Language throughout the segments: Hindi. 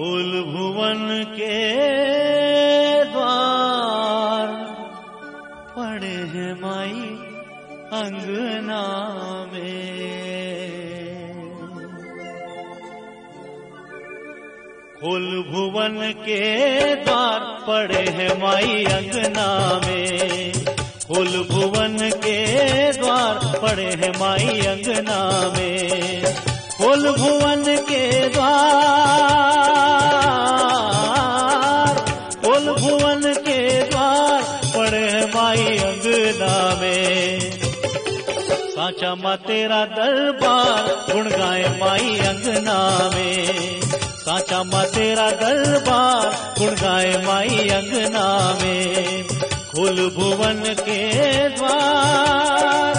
फूल भुवन के द्वार पड़े हैं माई अंगना में। फूल भुवन के द्वार पड़े हैं माई अंगना में। फूल भुवन के द्वार पड़े हैं माई अंगना में। फूल भुवन के द्वार, फूल भुवन के द्वार पड़े हैं माई अंगना में। साचा माँ तेरा दरबार गुण गाए माई अंगना में। साचा माँ तेरा दरबार गुण गाए माई अंगना में। फूल भुवन के द्वार,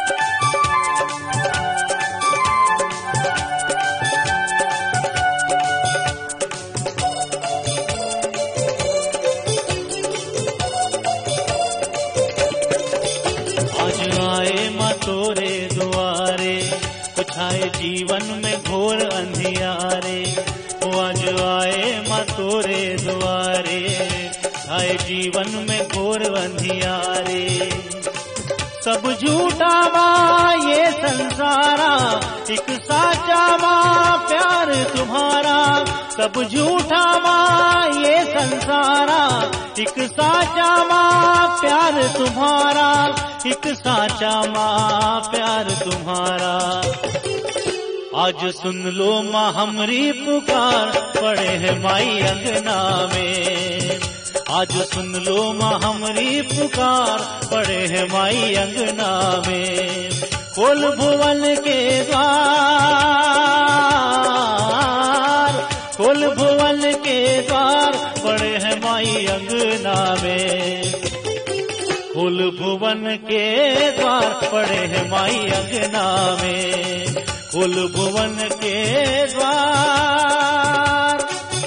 आज आए माँ तोरे द्वारे, छाए जीवन में घोर अंधियारे। आज आए माँ तोरे द्वारे, छाए जीवन में घोर अंधियारे। सब झूठा माँ ये संसारा, एक साचा माँ प्यार तुम्हारा। सब झूठा माँ ये संसारा, एक साचा माँ प्यार तुम्हारा। एक साचा माँ प्यार तुम्हारा। आज सुन लो माँ हमरी पुकार पड़े हैं माई अंगना में। आज सुन लो माँ हमरी पुकार पड़े हैं माई अंगना में। फूल भुवन के द्वार, फूल भुवन के द्वार पड़े हैं माई अंगना में। फूल भुवन के द्वार पड़े हैं माई अंगना में। फूल भुवन के द्वार,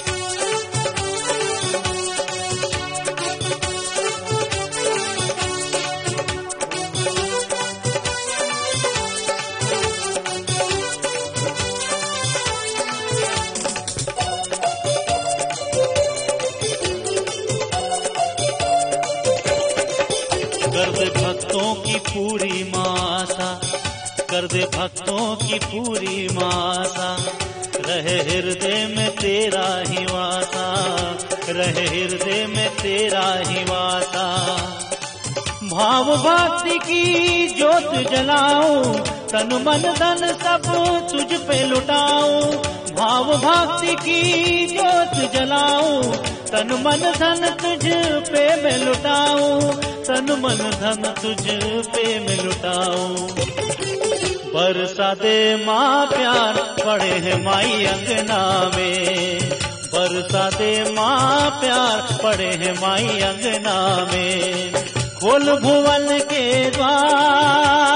कर दे भक्तों की पूरी मासा, कर दे भक्तों की पूरी मासा। रहे हृदय में तेरा ही वासा, रहे हृदय में तेरा ही वासा। भाव भक्ति की ज्योत जलाऊं, तन मन धन सब तुझ पे लुटाऊं। भाव भक्ति की ज्योत जलाऊं, तन मन धन तुझ पे मैं लुटाऊं। तन मन धन तुझ पे मैं लुटाऊं। बरसा दे माँ प्यार पड़े हैं माई अंगना में। बरसा दे माँ प्यार पड़े हैं माई अंगना में। फूल भुवन के द्वार,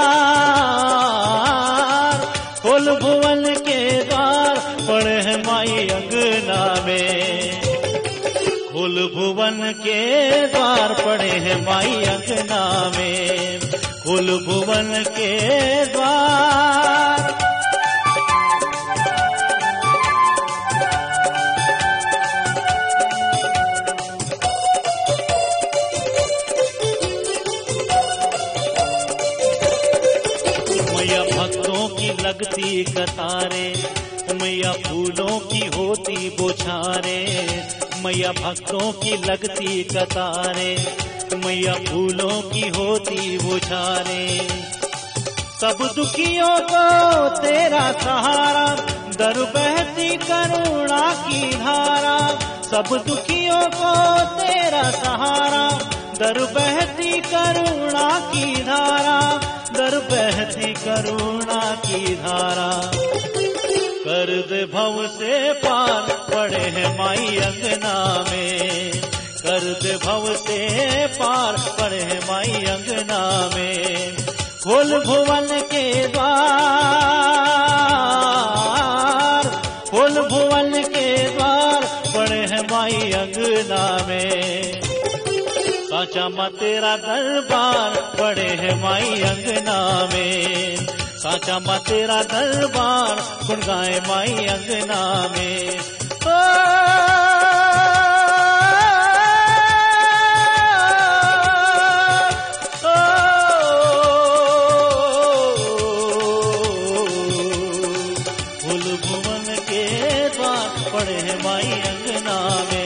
फूल भुवन के द्वार पड़े हैं माई अंगना में। फूल भुवन के द्वार पड़े हैं माई अंगना में। फूल भुवन के द्वार, मैया भक्तों की लगती कतारे, मैया फूलों की होती बोछारे। मैया भक्तों की लगती कतारे, मैया फूलों की होती बोछारे। सब दुखियों को तेरा सहारा, दर बहती करुणा की धारा। सब दुखियों को तेरा सहारा, दर बहती करुणा की धारा। दर बहती करुणा की धारा। कर दे भव से पार पड़े हैं माई अंगना में। कर दे भव से पार पड़े हैं माई अंगना में। फूल भुवन के द्वार, फूल भुवन के द्वार पड़े हैं माई अंगना में। साचा माँ तेरा दरबार पड़े हैं माई अंगना में। साचा माँ तेरा दरबार गुण गाए माई अंगना में। माई अंगना में।